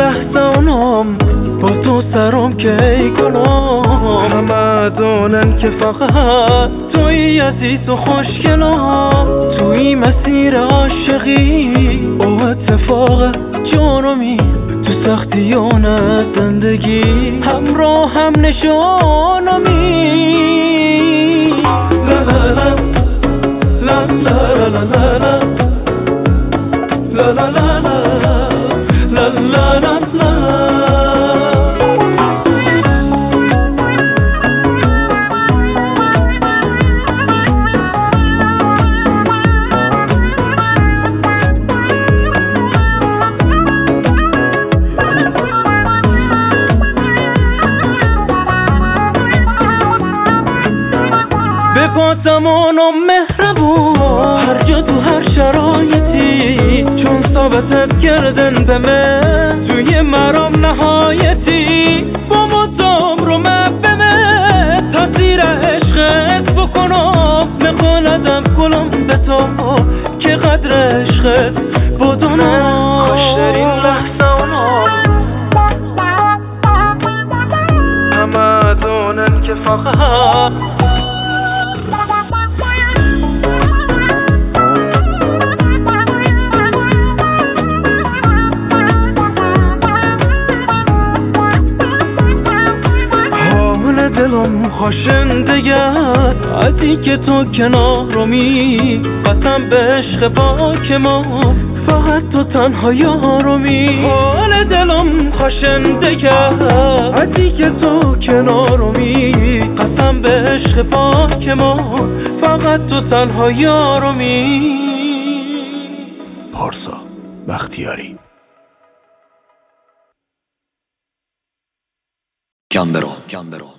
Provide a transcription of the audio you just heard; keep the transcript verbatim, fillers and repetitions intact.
لحظانم با تو سرم که ای گلم، همه دانن که فقط توی عزیز و خوشگلم. توی مسیر عاشقی او اتفاق جانمی، تو سختیان زندگی همراه هم نشانمی. لا لا لا لا لا لا لا لا لا لا لا لا لا لا لا. به پاتمان و مهربون هر جا تو هر شرایطی، چون ثابتت کردن به من توی مرام نهایتی. با مدام رو مبمه تاثیر عشقت بکنم، میخوندم گلم به تو که قدر عشقت بدونم. خوش در این لحظه همه دونن که فقط دلم خوشنده از این که تو کنارمی، قسم به عشق پاک ما فقط تو تنها یارمی. حال دلم خوشنده از این که تو کنارمی، قسم به عشق پاک ما فقط تو تنها یارمی. پارسا بختیاری. گمبرو